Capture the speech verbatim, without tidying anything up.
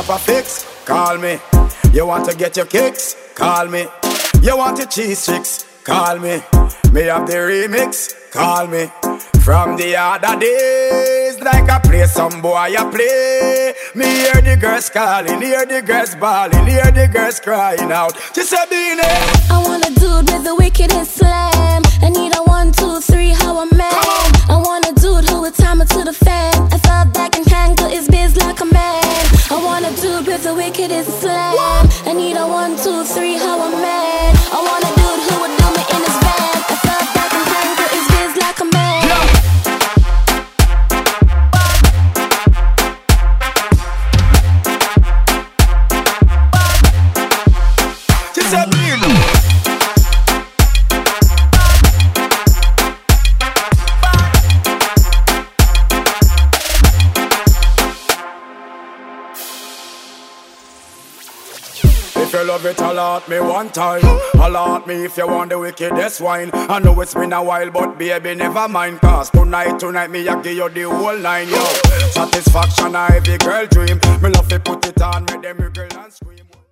up a fix? Call me. You want to get your kicks? Call me. You want your cheese sticks? Call me. Me have the remix? Call me. From the other days, like I play some boy I play. Me hear the girls calling, hear the girls bawling, hear the girls crying out. Just a beanie. I want a dude with the wickedest slam. I need a one, two, three, how a man. I want a dude who would time it to the fan. I fell back and handle his biz like a man. I want a dude with the wickedest slam. I need a one, two, three, how a man. I want a dude who would do me in his van. I fell back and handle his biz like a man. If you love it, allot me one time. Allot me if you want the wickedest wine. I know it's been a while, but baby, never mind. Cause tonight, tonight, me I give you the whole line, yo. Satisfaction, I every girl dream. Me love to put it on, make them girl and scream.